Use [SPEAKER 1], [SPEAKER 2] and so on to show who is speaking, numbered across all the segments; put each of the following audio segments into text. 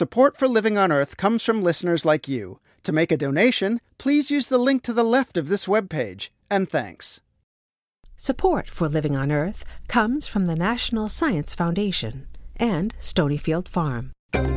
[SPEAKER 1] Support for Living on Earth comes from listeners like you. To make a donation, please use the link to the left of this webpage. And thanks.
[SPEAKER 2] Support for Living on Earth comes from the National Science Foundation and Stonyfield Farm.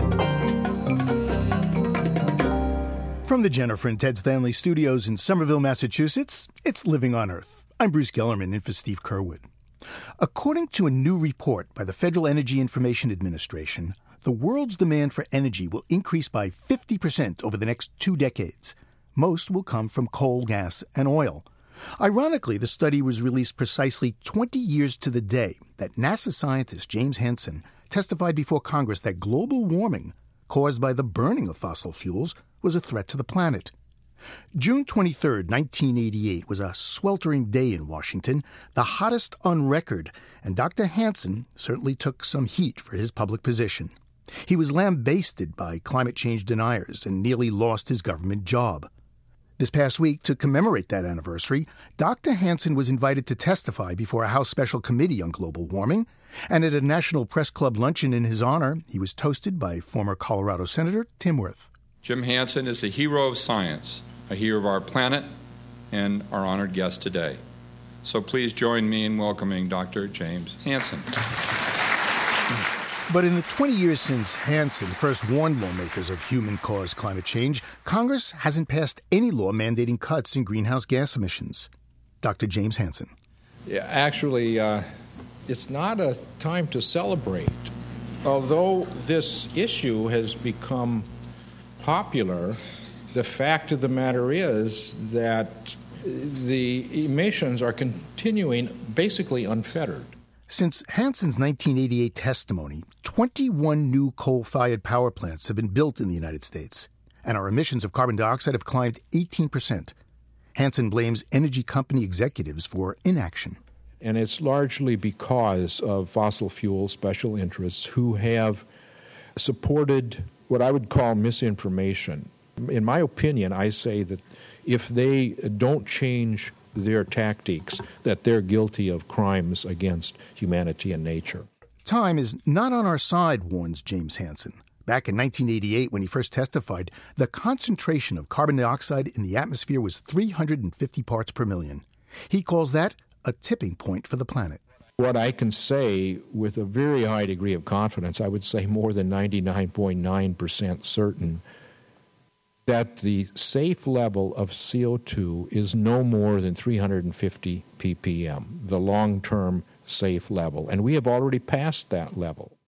[SPEAKER 3] From the Jennifer and Ted Stanley studios in Somerville, Massachusetts, it's Living on Earth. I'm Bruce Gellerman, in for Steve Curwood. According to a new report by the Federal Energy Information Administration, the world's demand for energy will increase by 50% over the next 2 decades. Most will come from coal, gas, and oil. Ironically, the study was released precisely 20 years to the day that NASA scientist James Hansen testified before Congress that global warming caused by the burning of fossil fuels was a threat to the planet. June 23, 1988 was a sweltering day in Washington, the hottest on record, and Dr. Hansen certainly took some heat for his public position. He was lambasted by climate change deniers and nearly lost his government job. This past week, to commemorate that anniversary, Dr. Hansen was invited to testify before a House Special Committee on Global Warming, and at a National Press Club luncheon in his honor, he was toasted by former Colorado Senator Tim Wirth.
[SPEAKER 4] Jim Hansen is a hero of science, a hero of our planet, and our honored guest today. So please join me in welcoming Dr. James Hansen.
[SPEAKER 3] But in the 20 years since Hansen first warned lawmakers of human-caused climate change, Congress hasn't passed any law mandating cuts in greenhouse gas emissions. Dr. James Hansen.
[SPEAKER 5] Yeah, actually, it's not a time to celebrate. Although this issue has become popular, the fact of the matter is that the emissions are continuing basically unfettered.
[SPEAKER 3] Since Hansen's 1988 testimony, 21 new coal-fired power plants have been built in the United States, and our emissions of carbon dioxide have climbed 18%. Hansen blames energy company executives for inaction.
[SPEAKER 5] And it's largely because of fossil fuel special interests who have supported what I would call misinformation. In my opinion, I say that if they don't change their tactics, that they're guilty of crimes against humanity and nature.
[SPEAKER 3] Time is not on our side, warns James Hansen. Back in 1988, when he first testified, the concentration of carbon dioxide in the atmosphere was 350 parts per million. He calls that a tipping point for the planet.
[SPEAKER 5] What I can say with a very high degree of confidence, I would say more than 99.9% certain, that the safe level of CO2 is no more than 350 ppm, the long-term safe level. And we have already passed that level.